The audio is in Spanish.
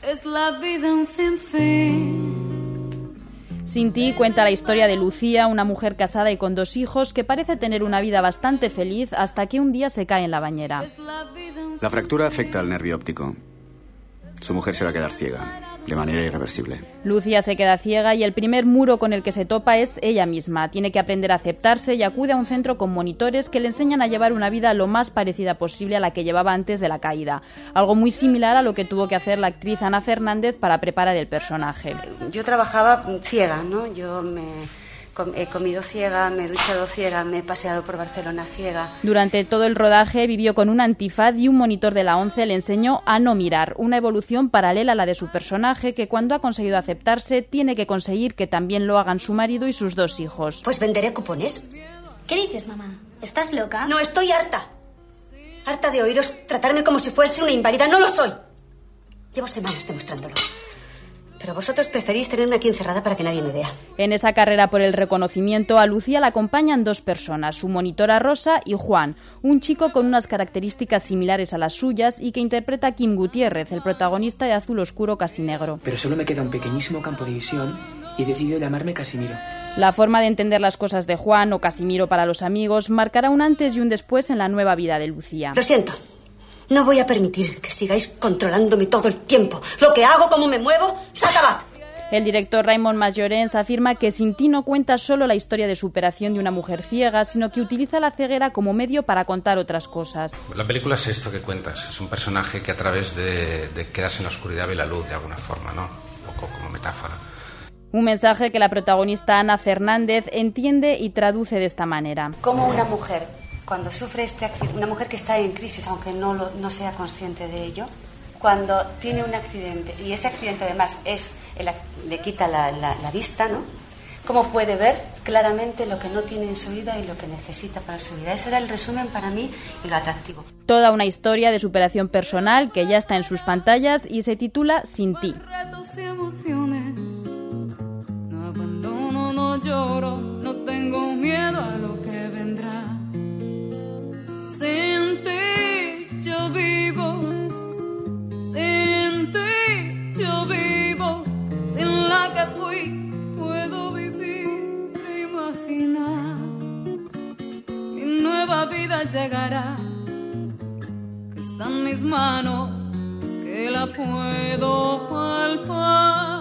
Es la vida un sinfín. Sin ti cuenta la historia de Lucía, una mujer casada y con 2 hijos que parece tener una vida bastante feliz hasta que un día se cae en la bañera. La fractura afecta al nervio óptico. Su mujer se va a quedar ciega, de manera irreversible. Lucía se queda ciega y el primer muro con el que se topa es ella misma. Tiene que aprender a aceptarse y acude a un centro con monitores que le enseñan a llevar una vida lo más parecida posible a la que llevaba antes de la caída. Algo muy similar a lo que tuvo que hacer la actriz Ana Fernández para preparar el personaje. Yo trabajaba ciega, ¿no? He comido ciega, me he duchado ciega, me he paseado por Barcelona ciega. Durante todo el rodaje vivió con un antifaz y un monitor de la ONCE le enseñó a no mirar, una evolución paralela a la de su personaje que cuando ha conseguido aceptarse tiene que conseguir que también lo hagan su marido y sus 2 hijos. Pues venderé cupones. ¿Qué dices, mamá? ¿Estás loca? No, estoy harta. Harta de oíros tratarme como si fuese una inválida. ¡No lo soy! Llevo semanas demostrándolo. Pero vosotros preferís tenerme aquí encerrada para que nadie me vea. En esa carrera por el reconocimiento a Lucía la acompañan 2 personas, su monitora Rosa y Juan, un chico con unas características similares a las suyas y que interpreta a Kim Gutiérrez, el protagonista de Azul Oscuro Casi Negro. Pero solo me queda un pequeñísimo campo de visión y he decidido llamarme Casimiro. La forma de entender las cosas de Juan, o Casimiro para los amigos, marcará un antes y un después en la nueva vida de Lucía. Lo siento. No voy a permitir que sigáis controlándome todo el tiempo. Lo que hago, cómo me muevo, se acabad. El director Raymond Masllorens afirma que Sin ti no cuenta solo la historia de superación de una mujer ciega, sino que utiliza la ceguera como medio para contar otras cosas. La película es esto que cuentas. Es un personaje que a través de quedarse en la oscuridad ve la luz de alguna forma, ¿no? Un poco como metáfora. Un mensaje que la protagonista Ana Fernández entiende y traduce de esta manera. Como una mujer, cuando sufre este accidente, una mujer que está en crisis, aunque no sea consciente de ello, cuando tiene un accidente, y ese accidente además le quita la vista, ¿no? ¿Cómo puede ver claramente lo que no tiene en su vida y lo que necesita para su vida? Ese era el resumen para mí y lo atractivo. Toda una historia de superación personal que ya está en sus pantallas y se titula Sin ti. No abandono, no lloro, no tengo miedo a lo que vendrá. Sin ti yo vivo, sin ti yo vivo, sin la que fui puedo vivir e imaginar. Mi nueva vida llegará, que está en mis manos, que la puedo palpar.